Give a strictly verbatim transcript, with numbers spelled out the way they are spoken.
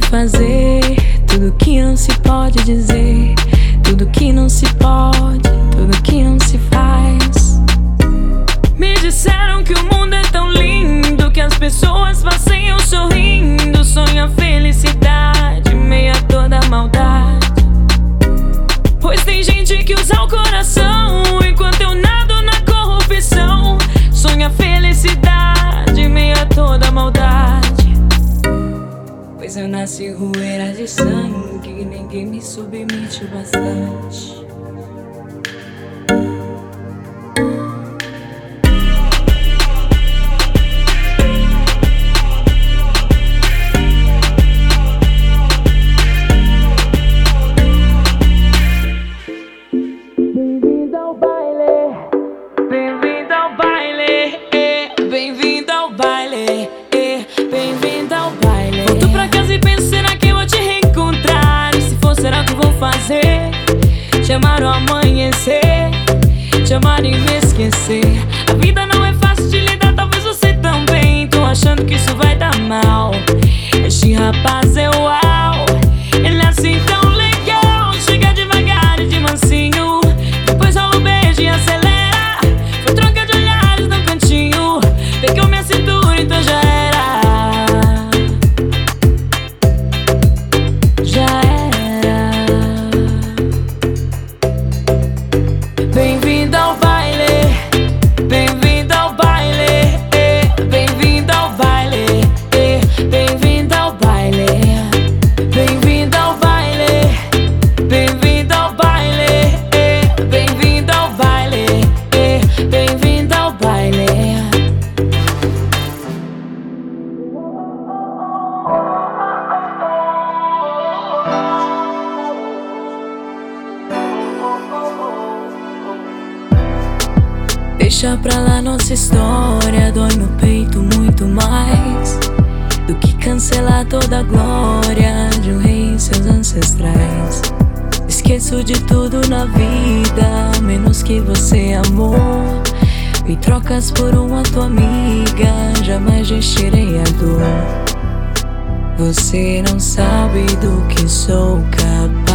fazer, tudo que não se pode dizer, tudo que não se pode, tudo que não se faz. Me disseram que o mundo é tão lindo, que as pessoas passeiam sorrindo, sonha felicidade, meia toda maldade. Pois tem gente que usa o coração, enquanto eu nado na corrupção, sonha felicidade, meia toda maldade. Pois eu nasci roeira de sangue, ninguém me submete bastante. Bem-vindo ao baile, bem-vindo ao baile, bem-vindo ao baile, bem-vindo ao baile. Volto pra casa e penso, será que eu vou te reencontrar? E se for, será que eu vou fazer? Te amar ao amanhecer, te amar e me esquecer. A vida não é fácil de lidar, talvez você também. Tô achando que isso vai dar mal. Este rapaz é uau, ele é assim tão legal. Chega devagar e de mansinho, depois rola o beijo e acelera. Foi troca de olhares no cantinho, pegou minha cintura, então já era. Já era. Bem-vindo ao baile, bem-vindo ao baile, bem-vindo ao baile, bem-vindo ao baile, bem-vindo ao baile, bem-vindo ao baile, bem-vindo ao baile, bem-vindo ao baile. Deixa pra lá nossa história, dói no peito muito mais do que cancelar toda a glória de um rei e seus ancestrais. Esqueço de tudo na vida, menos que você, amor. Me trocas por uma tua amiga, jamais gestirei a dor. Você não sabe do que sou capaz.